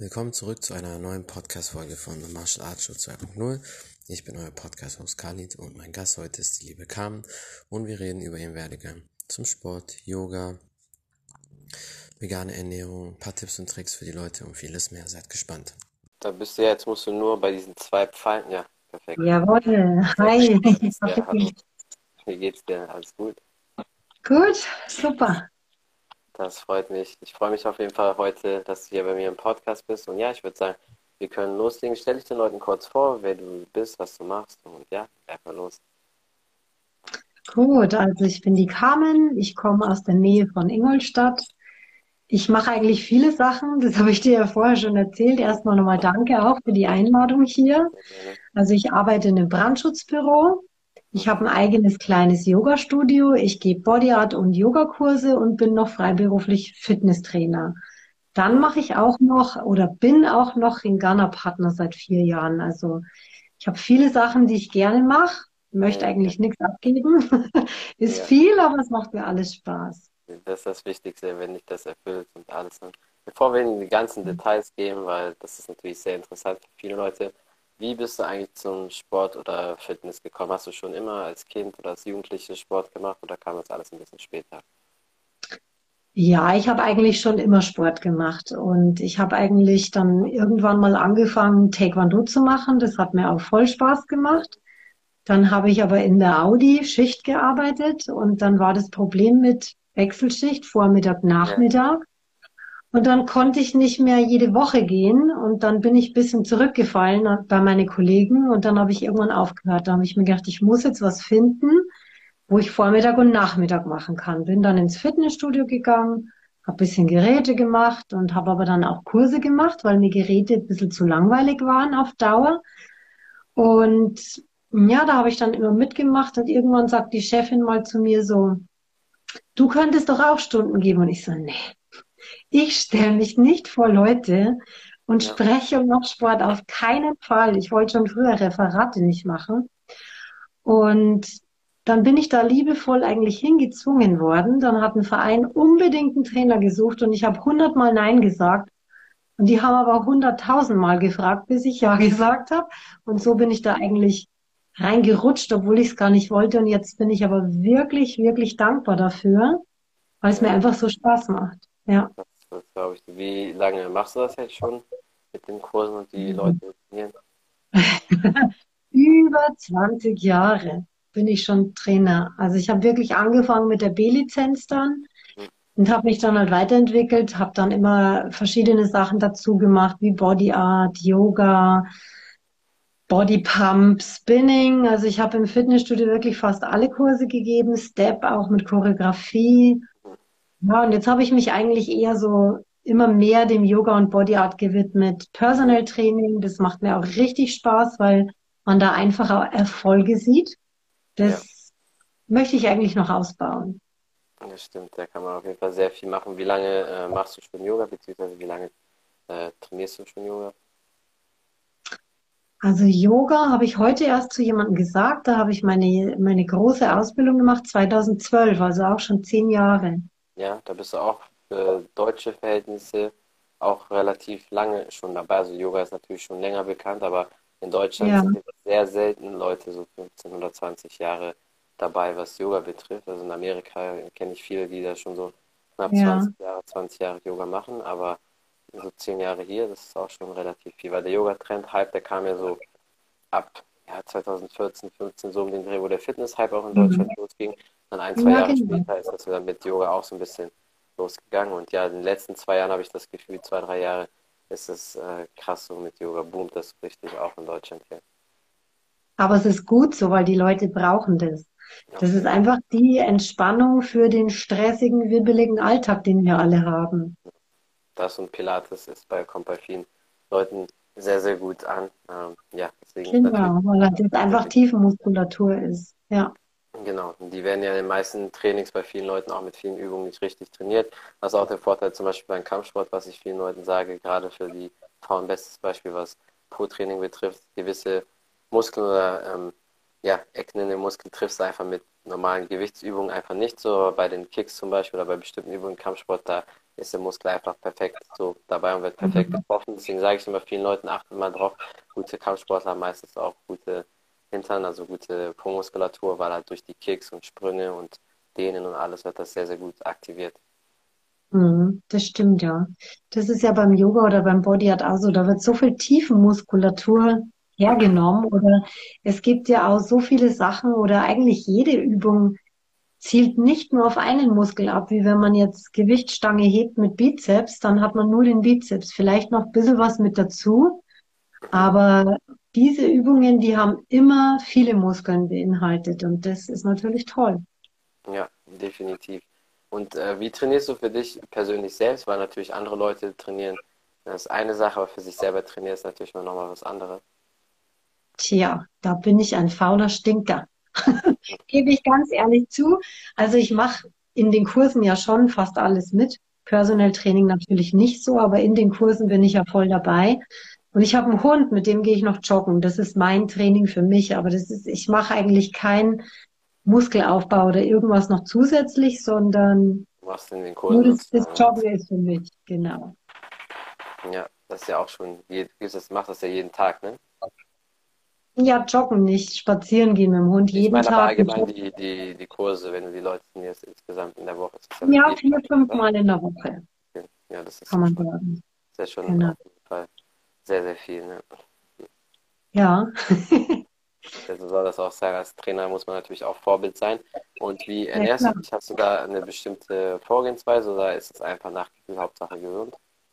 Willkommen zurück zu einer neuen Podcast-Folge von The Martial Arts Show 2.0. Ich bin euer Podcast-Host Khalid und mein Gast heute ist die liebe Carmen und wir reden über ihren Werdegang zum Sport, Yoga, vegane Ernährung, ein paar Tipps und Tricks für die Leute und vieles mehr. Seid gespannt. Da bist du ja, jetzt musst du nur bei diesen zwei Pfeilen. Ja, perfekt. Jawohl, Sehr hi. gut. Ja, hallo. Wie geht's dir? Alles gut? Gut, super. Das freut mich. Ich freue mich auf jeden Fall heute, dass du hier bei mir im Podcast bist. Und ja, ich würde sagen, wir können loslegen. Stell dich den Leuten kurz vor, wer du bist, was du machst. Und ja, einfach los. Gut, also ich bin die Carmen, ich komme aus der Nähe von Ingolstadt. Ich mache eigentlich viele Sachen, das habe ich dir ja vorher schon erzählt. Erstmal nochmal danke auch für die Einladung hier. Sehr gerne. Also ich arbeite in einem Brandschutzbüro. Ich habe ein eigenes kleines Yoga-Studio. Ich gebe Bodyart und Yogakurse und bin noch freiberuflich Fitnesstrainer. Dann mache ich auch noch oder bin auch noch Ringana-Partner seit 4 Jahren. Also ich habe viele Sachen, die ich gerne mache, möchte Ja, eigentlich nichts abgeben. Ist ja, viel, aber es macht mir alles Spaß. das ist das Wichtigste, wenn dich das erfüllt und alles. Und bevor wir in die ganzen Details gehen, weil das ist natürlich sehr interessant für viele Leute. Wie bist du eigentlich zum Sport oder Fitness gekommen? Hast du schon immer als Kind oder als Jugendliche Sport gemacht oder kam das alles ein bisschen später? Ja, ich habe eigentlich schon immer Sport gemacht und ich habe eigentlich dann irgendwann mal angefangen, Taekwondo zu machen. Das hat mir auch voll Spaß gemacht. Dann habe ich aber in der Audi Schicht gearbeitet und dann war das Problem mit Wechselschicht, Vormittag, Ja, Nachmittag. Und dann konnte ich nicht mehr jede Woche gehen und dann bin ich ein bisschen zurückgefallen bei meinen Kollegen und dann habe ich irgendwann aufgehört. Da habe ich mir gedacht, ich muss jetzt was finden, wo ich Vormittag und Nachmittag machen kann. Bin dann ins Fitnessstudio gegangen, habe ein bisschen Geräte gemacht und habe aber dann auch Kurse gemacht, weil mir Geräte ein bisschen zu langweilig waren auf Dauer. Und ja, da habe ich dann immer mitgemacht und irgendwann sagt die Chefin mal zu mir so, du könntest doch auch Stunden geben. Und ich so, nee, ich stelle mich nicht vor Leute und ja, spreche und mache Sport auf keinen Fall. Ich wollte schon früher Referate nicht machen. Und dann bin ich da liebevoll eigentlich hingezwungen worden. Dann hat ein Verein unbedingt einen Trainer gesucht und ich habe 100-mal Nein gesagt. Und die haben aber 100.000-mal gefragt, bis ich Ja gesagt habe. Und so bin ich da eigentlich reingerutscht, obwohl ich es gar nicht wollte. Und jetzt bin ich aber wirklich, wirklich dankbar dafür, weil es mir ja, einfach so Spaß macht. Ja. das glaube ich. Wie lange machst du das jetzt schon mit den Kursen und die Leute trainieren? Über 20 Jahre bin ich schon Trainer. Also ich habe wirklich angefangen mit der B-Lizenz dann Hm, und habe mich dann halt weiterentwickelt, habe dann immer verschiedene Sachen dazu gemacht, wie Body Art, Yoga, Body Pump, Spinning. Also ich habe im Fitnessstudio wirklich fast alle Kurse gegeben, Step auch mit Choreografie. hm. Ja, und jetzt habe ich mich eigentlich eher so immer mehr dem Yoga und Body Art gewidmet. Personal Training, das macht mir auch richtig Spaß, weil man da einfach auch Erfolge sieht. Ja, Das möchte ich eigentlich noch ausbauen. das stimmt. Da kann man auf jeden Fall sehr viel machen. Wie lange machst du schon Yoga, beziehungsweise wie lange trainierst du schon Yoga? Also Yoga habe ich heute erst zu jemandem gesagt. Da habe ich meine große Ausbildung gemacht, 2012, also auch schon 10 Jahre. Ja, da bist du auch für deutsche Verhältnisse auch relativ lange schon dabei. Also Yoga ist natürlich schon länger bekannt, aber in Deutschland Ja, sind sehr selten Leute so 15 oder 20 Jahre dabei, was Yoga betrifft. Also in Amerika kenne ich viele, die da schon so knapp ja, 20 Jahre Yoga machen, aber so 10 Jahre hier, das ist auch schon relativ viel, weil der Yoga-Trend-Hype, der kam ja so ab ja, 2014, 15, so um den Dreh, wo der Fitness-Hype auch in Deutschland mhm. losging. Dann ein, zwei Ja, Jahre genau. später ist das wieder mit Yoga auch so ein bisschen losgegangen. Und ja, in den letzten 2 Jahren habe ich das Gefühl, 2, 3 Jahre ist es krass so mit Yoga. Boomt das richtig auch in Deutschland hier. Aber es ist gut so, weil die Leute brauchen das. Auf Das ist jeden Fall. einfach die Entspannung für den stressigen, wibbeligen Alltag, den wir alle haben. Das und Pilates kommt bei vielen Leuten sehr, sehr gut an. Ja, deswegen ist natürlich Genau, weil das sehr einfach wichtig. Tiefenmuskulatur ist. Ja, Genau, und die werden ja in den meisten Trainings bei vielen Leuten auch mit vielen Übungen nicht richtig trainiert. Das ist auch der Vorteil zum Beispiel beim Kampfsport, was ich vielen Leuten sage, gerade für die Frauen bestes Beispiel, was Pro-Training betrifft. Gewisse Muskeln oder ja, Ecken in den Muskeln triffst du einfach mit normalen Gewichtsübungen einfach nicht so, aber bei den Kicks zum Beispiel oder bei bestimmten Übungen im Kampfsport, da ist der Muskel einfach perfekt so dabei und wird perfekt getroffen. Deswegen sage ich immer vielen Leuten, achtet mal drauf, gute Kampfsportler haben meistens auch gute Hintern, also gute Po-Muskulatur, weil halt durch die Kicks und Sprünge und Dehnen und alles wird das sehr, sehr gut aktiviert. Das stimmt, ja. Das ist ja beim Yoga oder beim Body Art auch so. Da wird so viel Tiefenmuskulatur hergenommen oder es gibt ja auch so viele Sachen oder eigentlich jede Übung zielt nicht nur auf einen Muskel ab, wie wenn man jetzt Gewichtsstange hebt mit Bizeps, dann hat man nur den Bizeps, vielleicht noch ein bisschen was mit dazu, aber diese Übungen, die haben immer viele Muskeln beinhaltet und das ist natürlich toll. Ja, definitiv. Und wie trainierst du für dich persönlich selbst? Weil natürlich andere Leute trainieren, das ist eine Sache, aber für sich selber trainieren ist natürlich noch mal was anderes. Tja, da bin ich ein fauler Stinker. Gebe ich ganz ehrlich zu. Also ich mache in den Kursen ja schon fast alles mit. Personal Training natürlich nicht so, aber in den Kursen bin ich ja voll dabei. Und ich habe einen Hund, mit dem gehe ich noch joggen. Das ist mein Training für mich, aber ich mache eigentlich keinen Muskelaufbau oder irgendwas noch zusätzlich, sondern Du machst in den nur Kursen das sozusagen. Joggen ist für mich, genau. Ja, das ist ja auch schon, das macht das ja jeden Tag, ne? Ja, joggen nicht, spazieren gehen mit dem Hund Ich jeden meine aber Tag. allgemein die Kurse, wenn du die Leute trainierst insgesamt in der Woche, das ist ja Ja, jeden vier, Tag, fünf oder? Mal in der Woche, Ja, das ist kann ja man schon, sagen. ist ja schon Genau. auf jeden Fall sehr, sehr viel, ne? Ja. Also soll das auch sein, als Trainer muss man natürlich auch Vorbild sein. Und wie Ja, ernährst du klar. dich? Hast du da eine bestimmte Vorgehensweise oder ist es einfach nach Gefühl, Hauptsache gesund?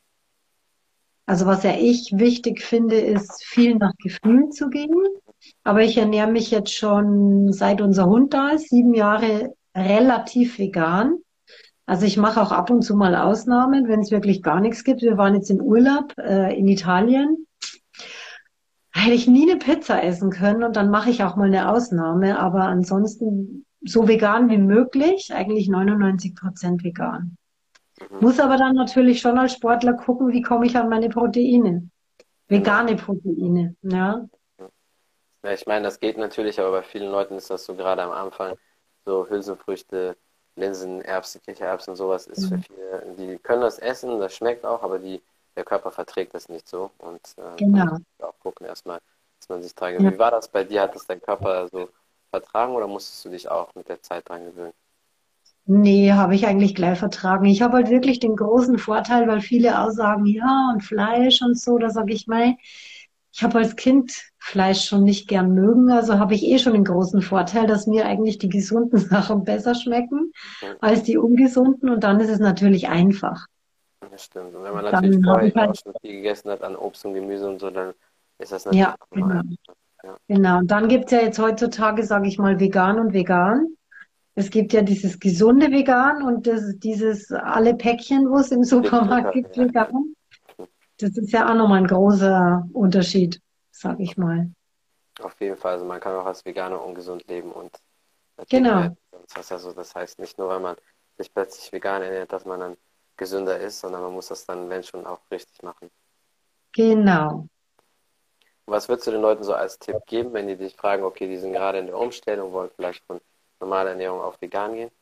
Also was ja ich wichtig finde, ist viel nach Gefühl zu gehen. Aber ich ernähre mich jetzt schon seit unser Hund da ist, 7 Jahre relativ vegan. Also ich mache auch ab und zu mal Ausnahmen, wenn es wirklich gar nichts gibt. Wir waren jetzt im Urlaub in Italien. Hätte ich nie eine Pizza essen können und dann mache ich auch mal eine Ausnahme. Aber ansonsten so vegan wie möglich, eigentlich 99% vegan. Mhm, Muss aber dann natürlich schon als Sportler gucken, wie komme ich an meine Proteine. genau. Vegane Proteine, ja. Ja, ich meine, das geht natürlich, aber bei vielen Leuten ist das so gerade am Anfang, so Hülsenfrüchte, Linsen, Erbsen, Kichererbsen, sowas ist für viele, die können das essen, das schmeckt auch, aber der Körper verträgt das nicht so. Und man muss Genau. auch gucken erstmal, dass man sich dran gewöhnt. Ja. Wie war das bei dir? Hat es dein Körper so vertragen oder musstest du dich auch mit der Zeit dran gewöhnen? Nee, habe ich eigentlich gleich vertragen. Ich habe halt wirklich den großen Vorteil, weil viele auch sagen, ja, und Fleisch und so, da sage ich mal, ich habe als Kind Fleisch schon nicht gern mögen, also habe ich eh schon den großen Vorteil, dass mir eigentlich die gesunden Sachen besser schmecken Hm, als die ungesunden und dann ist es natürlich einfach. das stimmt. Und wenn man natürlich Dann habe vorher ich eh halt, auch schon viel gegessen hat an Obst und Gemüse und so, dann ist das natürlich ja, auch immer genau, einfach. Ja. genau. Und dann gibt's ja jetzt heutzutage, sage ich mal, vegan und vegan. Es gibt ja dieses gesunde Vegan und dieses alle Päckchen, wo es im Supermarkt Dickzucker, gibt, ja, ja. vegan. Das ist ja auch nochmal ein großer Unterschied, sag ich mal. Auf jeden Fall, also man kann auch als Veganer ungesund leben und dick werden. Genau, Das heißt also, das heißt nicht nur, weil man sich plötzlich vegan ernährt, dass man dann gesünder ist, sondern man muss das dann, wenn schon, auch richtig machen. genau. Was würdest du den Leuten so als Tipp geben, wenn die dich fragen, okay, die sind gerade in der Umstellung, wollen vielleicht von normaler Ernährung auf vegan gehen?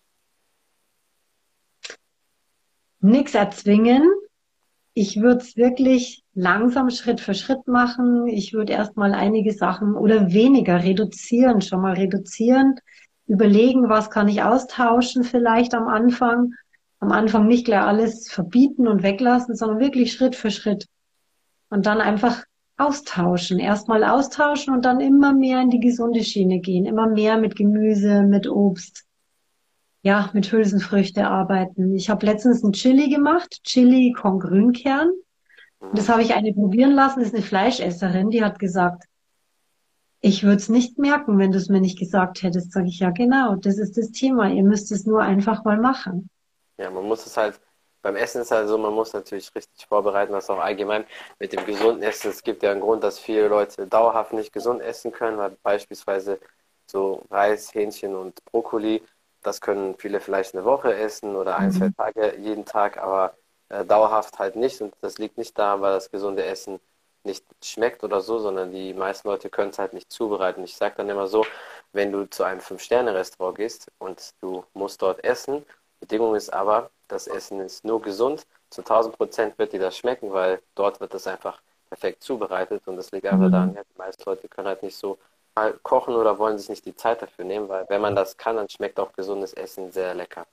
Nix erzwingen. Ich würde es wirklich langsam Schritt für Schritt machen. Ich würde erstmal einige Sachen oder weniger reduzieren, schon mal reduzieren, überlegen, was kann ich austauschen vielleicht am Anfang. Am Anfang nicht gleich alles verbieten und weglassen, sondern wirklich Schritt für Schritt. Und dann einfach austauschen. Erstmal austauschen und dann immer mehr in die gesunde Schiene gehen. Immer mehr mit Gemüse, mit Obst, ja, mit Hülsenfrüchte arbeiten. Ich habe letztens ein Chili gemacht, Chili con Grünkern. Und Mhm. das habe ich eine probieren lassen, das ist eine Fleischesserin, die hat gesagt, ich würde es nicht merken, wenn du es mir nicht gesagt hättest. Sage ich, ja, genau, das ist das Thema. Ihr müsst es nur einfach mal machen. Ja, man muss es halt, beim Essen ist halt so, man muss natürlich richtig vorbereiten, was auch allgemein mit dem gesunden Essen. Es gibt ja einen Grund, dass viele Leute dauerhaft nicht gesund essen können, weil beispielsweise so Reis, Hähnchen und Brokkoli, das können viele vielleicht eine Woche essen oder ein, zwei Mhm. Tage jeden Tag, aber dauerhaft halt nicht. Und das liegt nicht daran, weil das gesunde Essen nicht schmeckt oder so, sondern die meisten Leute können es halt nicht zubereiten. Ich sage dann immer so, wenn du zu einem Fünf-Sterne-Restaurant gehst und du musst dort essen. Bedingung ist aber, das Essen ist nur gesund. Zu 1000% wird dir das schmecken, weil dort wird das einfach perfekt zubereitet und das liegt einfach daran, Mhm. ja, die meisten Leute können halt nicht so mal kochen oder wollen sich nicht die Zeit dafür nehmen, weil wenn man das kann, dann schmeckt auch gesundes Essen sehr lecker.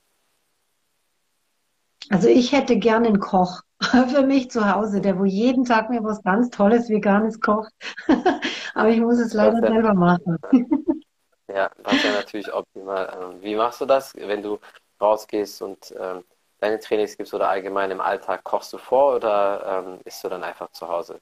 Also ich hätte gerne einen Koch für mich zu Hause, der wo jeden Tag mir was ganz Tolles Veganes kocht. Aber ich muss es Das leider wäre selber machen. ja, das wär natürlich optimal. Wie machst du das, wenn du rausgehst und deine Trainings gibst oder allgemein im Alltag? Kochst du vor oder isst du dann einfach zu Hause?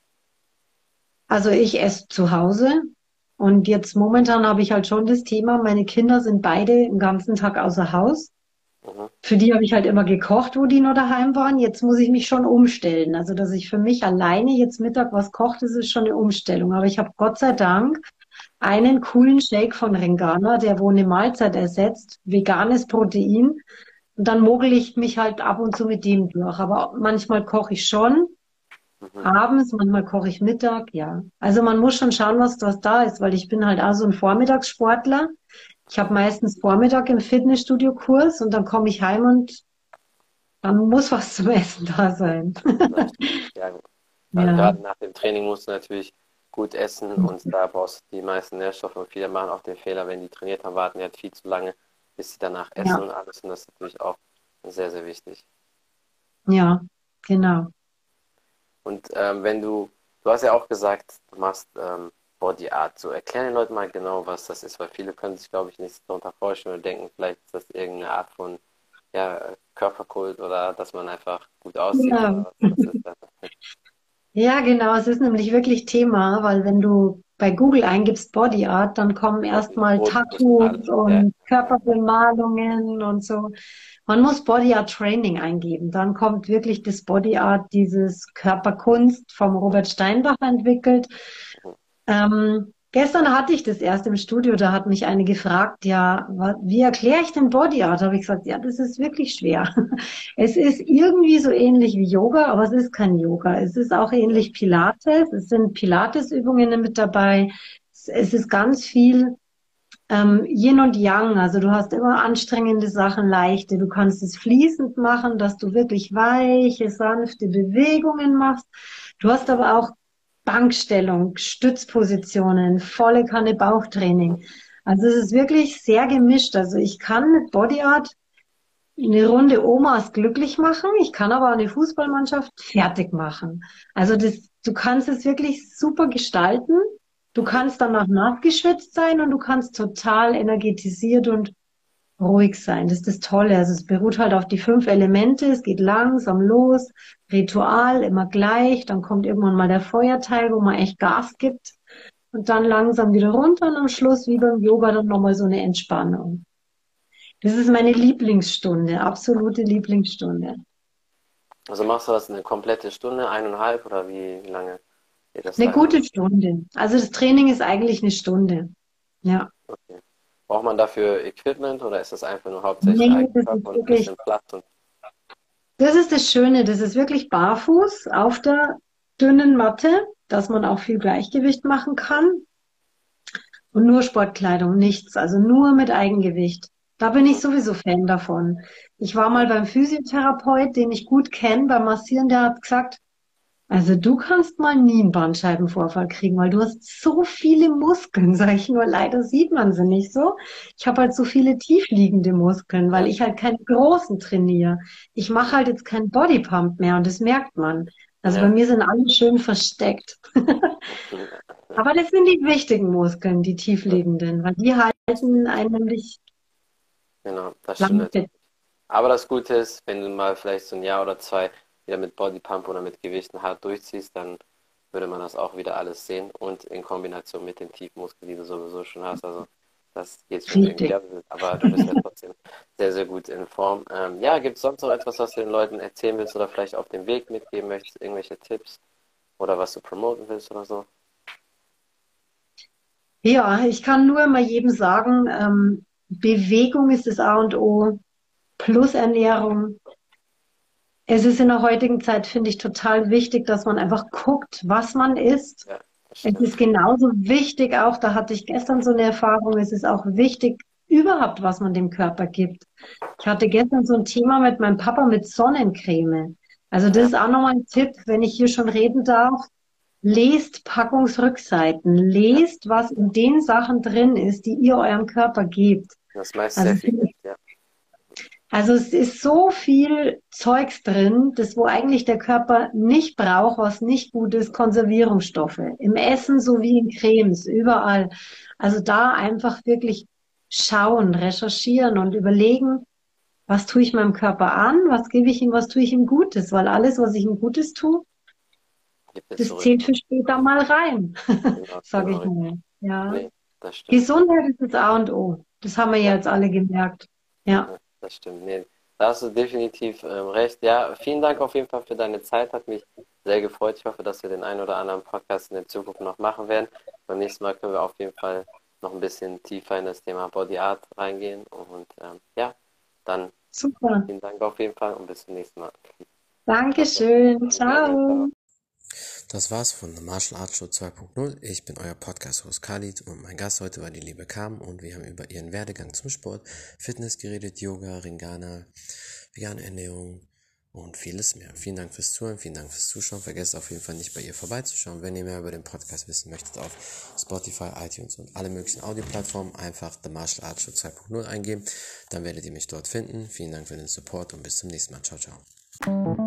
Also ich esse zu Hause und jetzt momentan habe ich halt schon das Thema, meine Kinder sind beide den ganzen Tag außer Haus. Mhm. Für die habe ich halt immer gekocht, wo die noch daheim waren. Jetzt muss ich mich schon umstellen. Also, dass ich für mich alleine jetzt Mittag was koche, das ist schon eine Umstellung. Aber ich habe Gott sei Dank einen coolen Shake von Rengana, der wo eine Mahlzeit ersetzt, veganes Protein. Und dann mogel ich mich halt ab und zu mit dem durch. Aber manchmal koche ich schon Mhm. abends, manchmal koche ich Mittag, ja. Also man muss schon schauen, was da ist, weil ich bin halt auch so ein Vormittagssportler. Ich habe meistens Vormittag im Fitnessstudio Kurs und dann komme ich heim und dann muss was zum Essen da sein. Das stimmt. Ja, also Ja, gerade nach dem Training musst du natürlich gut essen und da brauchst du die meisten Nährstoffe und viele machen auch den Fehler, wenn die trainiert haben, warten die halt viel zu lange, bis sie danach essen ja, und alles und das ist natürlich auch sehr, sehr wichtig. ja, genau. Und wenn du hast ja auch gesagt, du machst Body Art. So erklär den Leuten mal genau, was das ist, weil viele können sich, glaube ich, nichts darunter vorstellen oder denken, vielleicht ist das irgendeine Art von ja, Körperkult oder dass man einfach gut aussieht Ja. oder was ist das? Ja, genau. Es ist nämlich wirklich Thema, weil wenn du bei Google eingibst Body Art, dann kommen Body, erstmal Fotos und Tattoos alles. Ja, und Körperbemalungen und so. Man muss Body Art Training eingeben. Dann kommt wirklich das Body Art, dieses Körperkunst vom Robert Steinbach entwickelt. Gestern hatte ich das erst im Studio, da hat mich eine gefragt, ja, wie erkläre ich denn Body Art? Habe ich gesagt, ja, das ist wirklich schwer. Es ist irgendwie so ähnlich wie Yoga, aber es ist kein Yoga. Es ist auch ja, ähnlich Pilates. Es sind Pilates-Übungen mit dabei. Es ist ganz viel Yin und Yang. Also du hast immer anstrengende Sachen, leichte. Du kannst es fließend machen, dass du wirklich weiche, sanfte Bewegungen machst. Du hast aber auch Bankstellung, Stützpositionen, volle Kanne Bauchtraining. Also es ist wirklich sehr gemischt. Also ich kann mit Body Art eine Runde Omas glücklich machen. Ich kann aber auch eine Fußballmannschaft fertig machen. Also du kannst es wirklich super gestalten. Du kannst danach nachgeschwitzt sein und du kannst total energetisiert und ruhig sein. Das ist das Tolle. Also es beruht halt auf die 5 Elemente. Es geht langsam los. Ritual immer gleich. Dann kommt irgendwann mal der Feuerteil, wo man echt Gas gibt. Und dann langsam wieder runter und am Schluss wie beim Yoga dann nochmal so eine Entspannung. Das ist meine Lieblingsstunde, absolute Lieblingsstunde. also machst du das eine komplette Stunde, 1,5 oder wie lange geht das Eine da immer? gute Stunde. Also das Training ist eigentlich eine Stunde. Ja. Okay. Braucht man dafür Equipment oder ist das einfach nur hauptsächlich Nee, das Eigenkörper ist und ein wirklich, bisschen Platz und das ist das Schöne. Das ist wirklich barfuß auf der dünnen Matte, dass man auch viel Gleichgewicht machen kann. Und nur Sportkleidung, nichts. Also nur mit Eigengewicht. Da bin ich mhm. sowieso Fan davon. Ich war mal Ja, beim Physiotherapeut, den ich gut kenne, beim Massieren, der hat gesagt, also du kannst mal nie einen Bandscheibenvorfall kriegen, weil du hast so viele Muskeln, sage ich nur. Leider sieht man sie nicht so. Ich habe halt so viele tiefliegende Muskeln, weil ja, ich halt keine großen trainiere. Ich mache mhm. halt jetzt keinen Bodypump mehr und das merkt man. Also bei Ja, mir sind alle schön versteckt. mhm. Aber das sind die wichtigen Muskeln, die Ja, tiefliegenden, weil die halten einen nämlich genau, das stimmt lange natürlich. fit. Aber das Gute ist, wenn du mal vielleicht so ein Jahr oder zwei wieder mit Bodypump oder mit Gewichten hart durchziehst, dann würde man das auch wieder alles sehen und in Kombination mit den Tiefmuskeln, die du sowieso schon hast. Also das geht schon irgendwie, Richtig. aber du bist ja trotzdem sehr, sehr gut in Form. Ja, gibt es sonst noch etwas, was du den Leuten erzählen willst oder vielleicht auf dem Weg mitgeben möchtest? Irgendwelche Tipps oder was du promoten willst oder so? Ja, ich kann nur mal jedem sagen, Bewegung ist das A und O, plus Ernährung. Es ist in der heutigen Zeit, finde ich, total wichtig, dass man einfach guckt, was man isst. Ja, Es stimmt. ist genauso wichtig auch, da hatte ich gestern so eine Erfahrung, es ist auch wichtig, überhaupt, was man dem Körper gibt. Ich hatte gestern so ein Thema mit meinem Papa mit Sonnencreme. Also das Ja, ist auch nochmal ein Tipp, wenn ich hier schon reden darf. Lest Packungsrückseiten. ja. Lest, was in den Sachen drin ist, die ihr eurem Körper gebt. Das ist meist Also sehr viel Gift, ja. Also es ist so viel Zeugs drin, das wo eigentlich der Körper nicht braucht, was nicht gut ist, Konservierungsstoffe. Im Essen sowie in Cremes, überall. Also da einfach wirklich schauen, recherchieren und überlegen, was tue ich meinem Körper an, was gebe ich ihm, was tue ich ihm Gutes, weil alles, was ich ihm Gutes tue, Gibt es das zurück. zählt für später mal rein, Genau, sage genau, ich richtig. mal. Ja. Nee, das stimmt. Gesundheit ist das A und O. Das haben wir ja Ja, jetzt alle gemerkt. Ja. ja, das stimmt. Nee, da hast du definitiv recht. Ja, vielen Dank auf jeden Fall für deine Zeit. Hat mich sehr gefreut. Ich hoffe, dass wir den einen oder anderen Podcast in der Zukunft noch machen werden. Beim nächsten Mal können wir auf jeden Fall noch ein bisschen tiefer in das Thema Body Art reingehen. Und ja, dann Super. vielen Dank auf jeden Fall und bis zum nächsten Mal. Okay. Dankeschön. Gerne. Ciao. Ciao. Das war's von The Martial Arts Show 2.0. Ich bin euer Podcast-Host Khalid und mein Gast heute war die liebe Carmen und wir haben über ihren Werdegang zum Sport, Fitness geredet, Yoga, Ringana, vegane Ernährung und vieles mehr. Vielen Dank fürs Zuhören, vielen Dank fürs Zuschauen. Vergesst auf jeden Fall nicht bei ihr vorbeizuschauen. Wenn ihr mehr über den Podcast wissen möchtet, auf Spotify, iTunes und alle möglichen Audioplattformen einfach The Martial Arts Show 2.0 eingeben. Dann werdet ihr mich dort finden. Vielen Dank für den Support und bis zum nächsten Mal. Ciao, ciao.